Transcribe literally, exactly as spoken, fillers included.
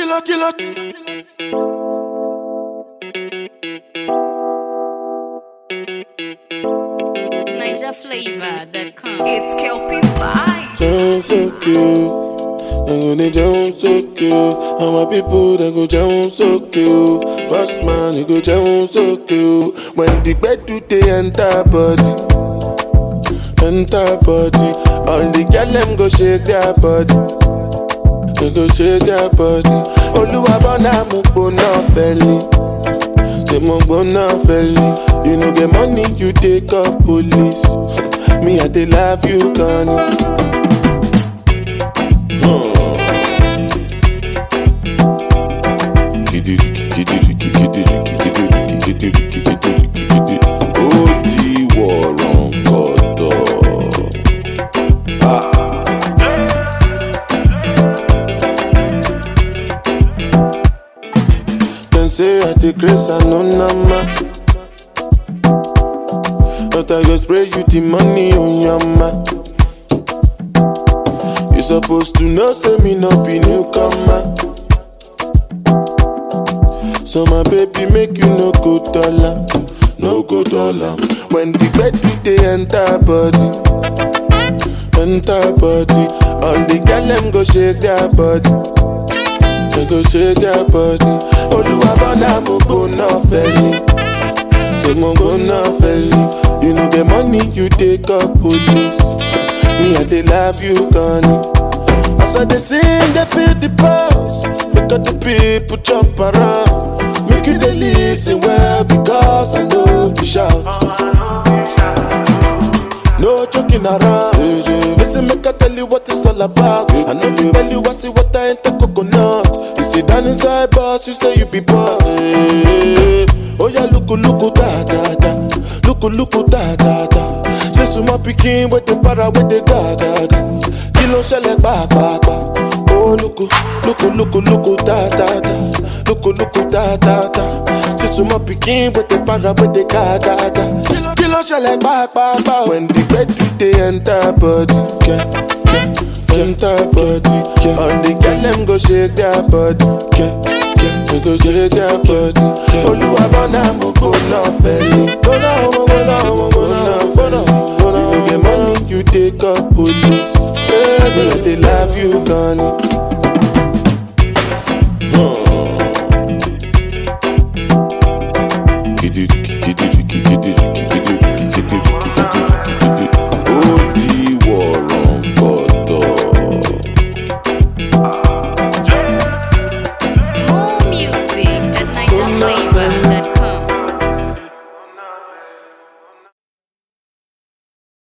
killer, killer. Ninja Flavor dot com. It's Kelpie Vibes. Sound so cute. They go they sound so cute. And my people they go sound so cute. Boss man they go sound so cute. When the bed do they enter body, enter body. All the girl them go shake their body. They go shake their body. Oluwa bona mo gbona belly. They mo gbona belly. You know get money you take up police. Me I dey love you Connie. Say I take grace and no nama, but I go spray you the money on your ma. You supposed to know, say me no be newcomer. So my baby make you no go dollar, no go dollar. When the bed do they enter body, enter body. All the girl them go shake their body. They go shake their body. Oluwa bona mo go na felly. They mo go na felly. You know the money you take up police. Me I dey love you Connie. As I dey sing they feel the pulse. Make all the people jump around. Make you dey listen well because I know if you shout. No joking around. Listen, make I tell you what it's all about. I know if you tell you I see what I ain't the coconut. You sit down inside boss, you say you be boss. Oh yeah, look, look, da da da. Look, look, da da da. Say so my picking with the para with the ga ga ga. Kilo shele ba ba ba. Oh look, look, look, look, da da da. Look, look, da da da. Say so my picking with the para with the ga ga ga. Kilo shele ba ba ba. When the bed do they enter body, yeah, yeah. Enter body, yeah. All the girl them go shake their body, yeah, yeah. They go shake their body, yeah. Oluwa bona mo go na felly. Go na, go na, go na, go na, go na. You know get money, you take up police. Baby, they love you, Connie.